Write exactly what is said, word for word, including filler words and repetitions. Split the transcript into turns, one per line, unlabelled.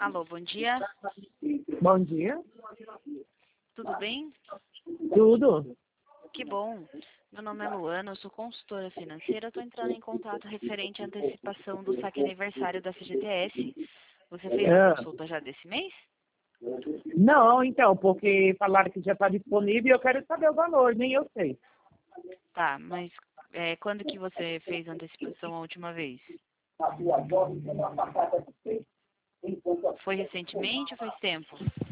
Alô, bom dia.
Bom dia.
Tudo bem?
Tudo?
Que bom. Meu nome é Luana, eu sou consultora financeira. Eu estou entrando em contato referente à antecipação do saque aniversário da F G T S. Você fez a
É.
consulta já desse mês?
Não, então, porque falaram que já está disponível e eu quero saber o valor, nem eu sei.
Tá, mas é, quando que você fez a antecipação a última vez? Foi recentemente ou faz tempo?